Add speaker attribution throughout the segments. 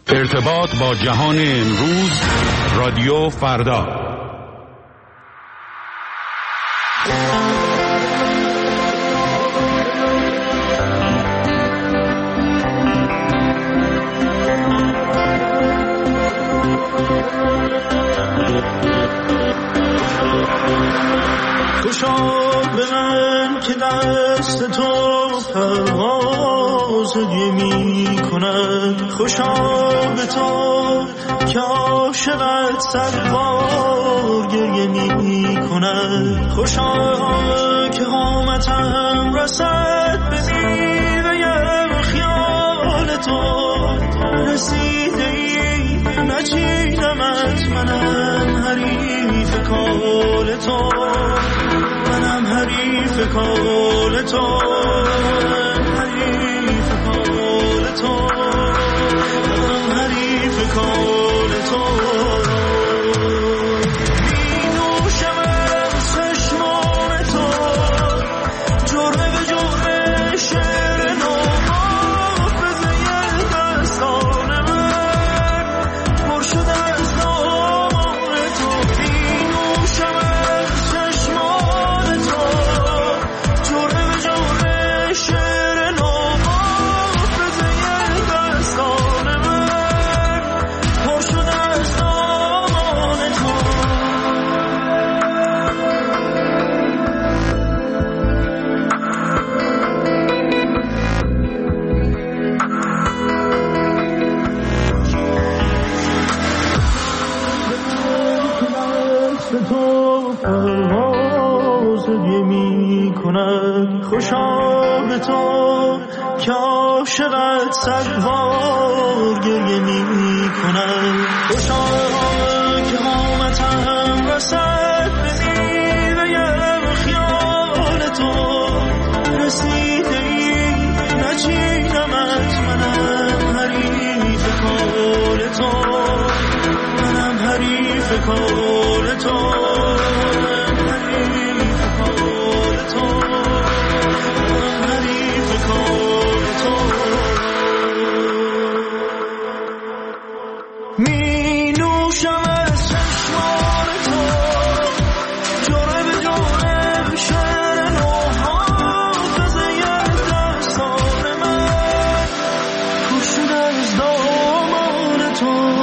Speaker 1: ارتباط با جهان امروز، رادیو فردا.
Speaker 2: خوشا به من که دست تو پرواز می کند، خوشا به تو که عاشقت سربار گریه می کند، خوشا که قامتم رسد به میوه خیال تو، رسیده ای نچیدمت، منم حریف کال تو، منم حریف کال تو، حریف کال تو، منم حریف کال تو. می نوشم از چشمان تو، جرعه به جرعه شعر نو، حافظه دستان من پر شده از نام تو. می نوشم از چشمان تو، جرعه به جرعه شعر نو، حافظه دستان من پر شده از نام تو. تو پرواز می کند، خوشا به تو که عاشقت صدبار گریه می کند، خوشا که قامتم رسد به میوه خیال تو، رسیده ای نچیدمت، منم حریف کال تو، منم حریف کال تو، حریف کال تو، حریف کال تو. می نوشم از چشمان تو، جرعه به جرعه شعر نو، حافظه دستان من پر شده از دامان تو.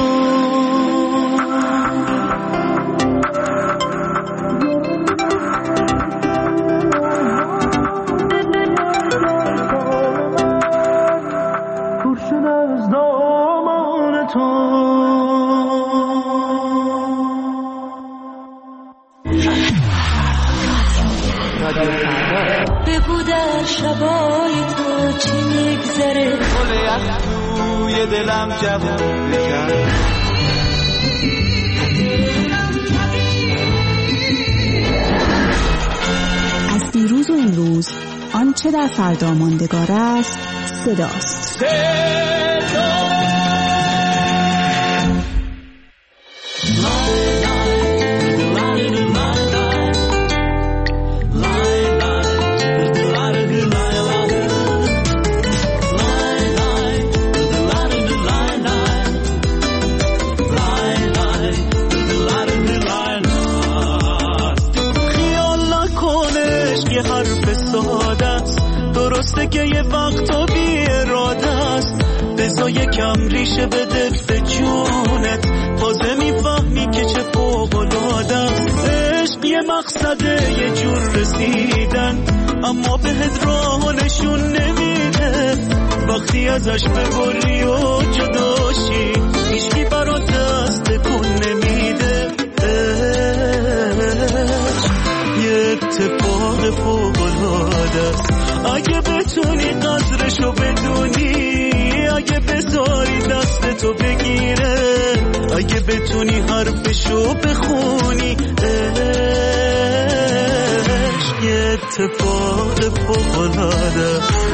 Speaker 3: بگو در شبای تو چی میگذره،
Speaker 4: گل یخ توی دلم جوون بکن.
Speaker 5: از دیروز و امروز آنچه در فردا ماندگار است صداست.
Speaker 2: درسته که یه وقت تو بی اراده است، بذار یکم ریشه بده به جونت، تازه میفهمی که چه فوق‌العاده است. عشق یه مقصده، یه جور رسیدن، اما بهت راه نشون نمیده. وقتی ازش ببری و جداشی، هیچکی برات دست تکون نمیده. یه اتفاق فوق‌العاده است، اگه بتونی قدرشو بدونی، اگه بذاری دستتو بگیره، اگه بتونی حرفشو بخونی. عشق یه اتفاق فوق‌العاده است.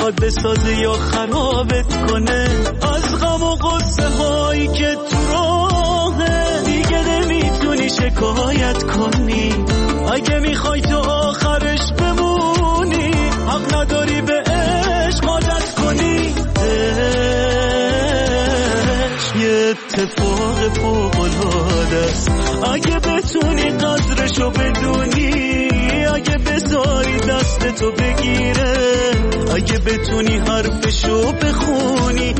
Speaker 2: میخواد بسازه یا خرابت کنه. از غم و غصه هایی که تو راهه دیگه نمیتونی شکایت کنی. اگه میخوای تو آخرش بمونی حق نداری به عشق عادت کنی. یه اتفاق فوق‌العاده است اگه بتونی قدرشو بدونی. اگه بذاری دست تو بگیره، اگه بتونی حرفشو بخونی.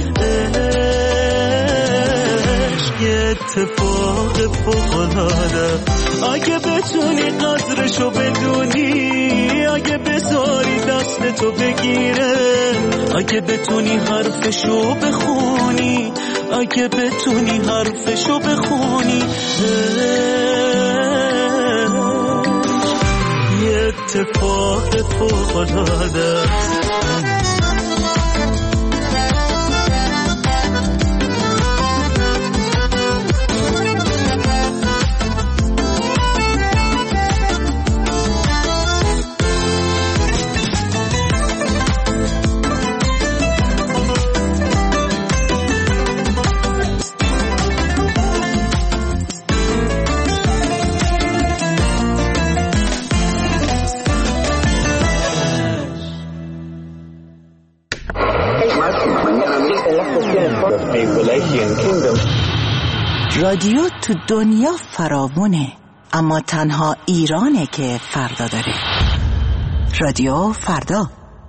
Speaker 2: عشق یه اتفاق فوق‌العاده اگه بتونی قدرشو بدونی. اگه بذاری دست تو بگیره، اگه بتونی حرفشو بخونی. اگه بتونی حرفشو بخونی. یه اتفاق فوق‌العاده است.
Speaker 6: رادیو تو دنیا فراوونه، اما تنها ایرانه که فردا داره. رادیو فردا.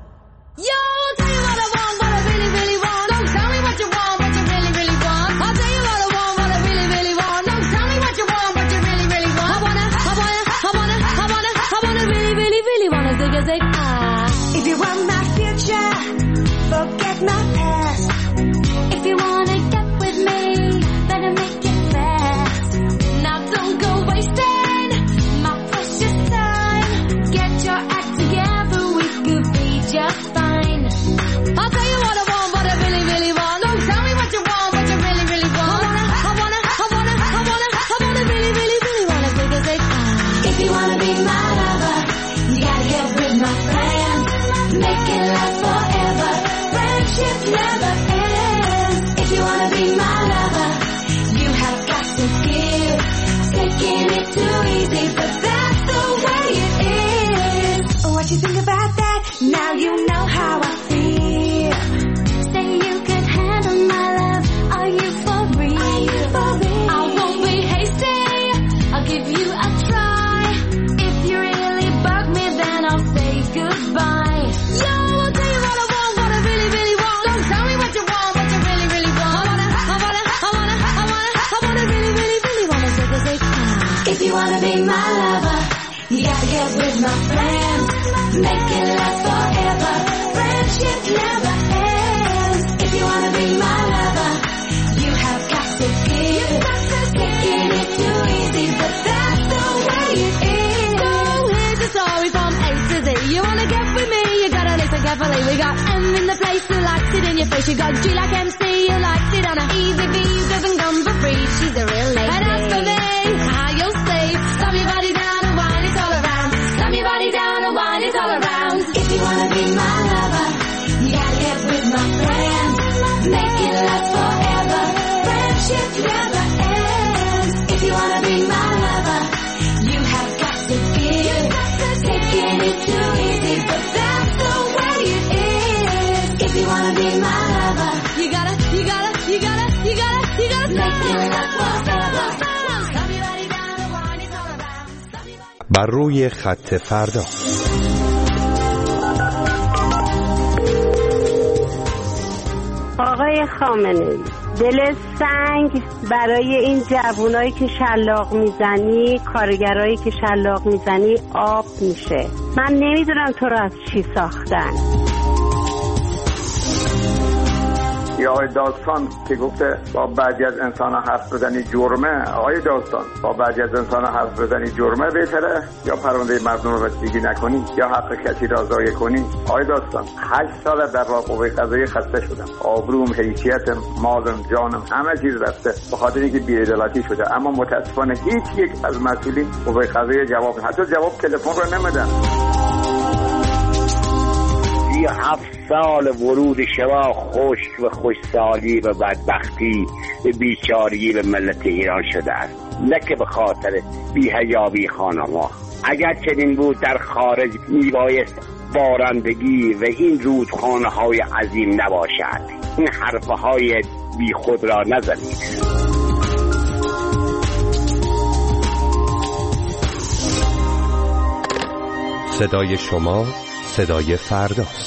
Speaker 3: We got M in the place who likes it in your face. You got G like MC who likes it on a easy V who doesn't come for free. She's a real lady. And as for me, how you'll say, slam your body down and wine it all around. Slam your body down and wine it all around. If you wanna be my lover, you gotta get with my friends. Make it last forever. Friendship never ends. If you wanna be my lover, you have got to give. Taking it too easy, but that's the way it is. If you wanna be my lover, you gotta make it last forever.
Speaker 1: بر روی خط فردا.
Speaker 7: آقای خامنه‌ای، دل سنگ برای این جوانایی که شلاق میزنی، کارگرایی که شلاق میزنی آب میشه. من نمیدونم تو رو از چی ساختن.
Speaker 8: یا آقای داستان که گفته با بعضی از انسان ها حرف بزنی جرمه. آقای داستان، با بعضی از انسان ها حرف بزنی جرمه بهتره یا پرونده مردم رو رسیدگی نکنی یا حق کسی را ضایع کنی؟ آقای داستان، 8 سال در راه قوه قضاییه خسته شدم. آبروم، حیثیتم، مالم، جانم، همه چیز رفته به خاطر اینکه بی‌عدالتی شده. اما متاسفانه هیچ یک از مسئولین قوه قضاییه جواب، حتی جواب تلفن رو نمیدن.
Speaker 9: 7 سال ورود شما خشک و خوشسالی و بدبختی و بیچاری به ملت ایران شده است، نه که به خاطر بی‌حیایی خانم‌ها. اگر چنین بود در خارج میبایست بارندگی و این رودخانه‌های عظیم نباشد. این حرفهای بی خود را نزنید.
Speaker 10: صدای شما صدای فرداست.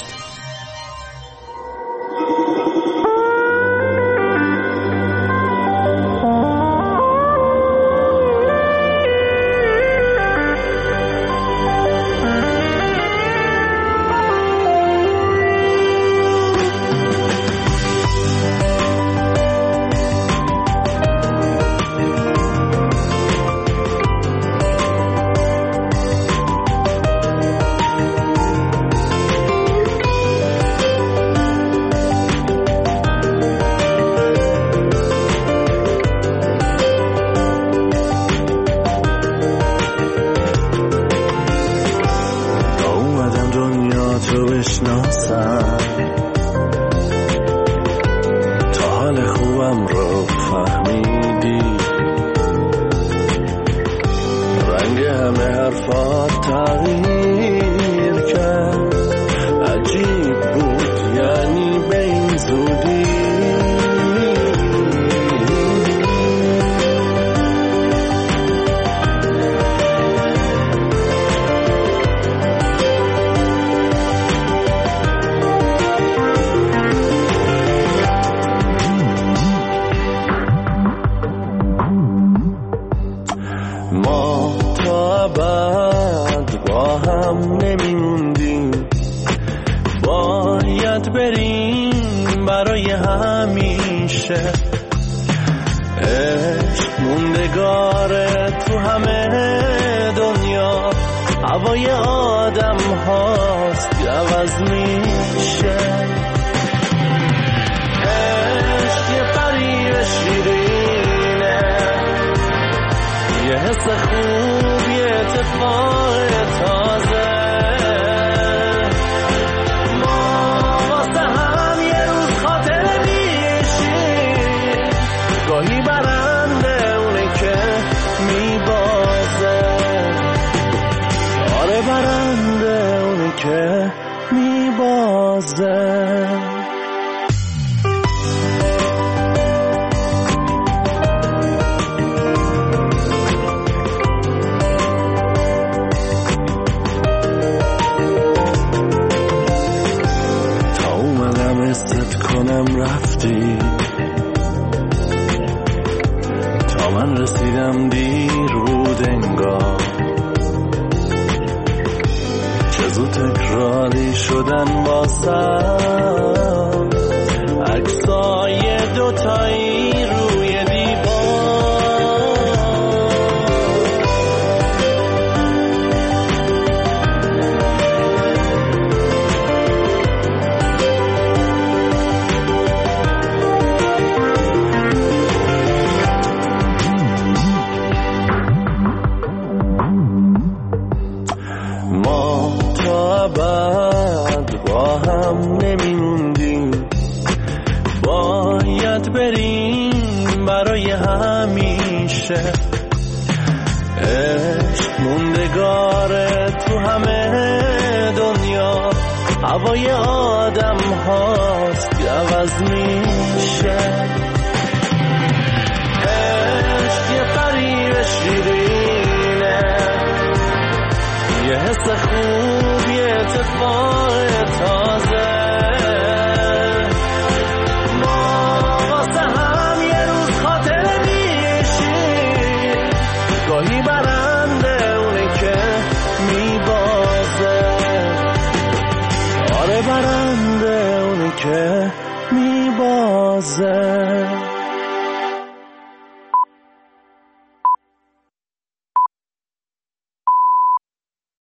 Speaker 2: هوای آدم هاست که عوض میشه. عشق یه فریب شیرینه، یه حس خوب، یه اتفاق تازه. ما واسه هم یه روز خاطره میشیم، گاهی برنده اونه که میبازه. برنده اونی که میبازه.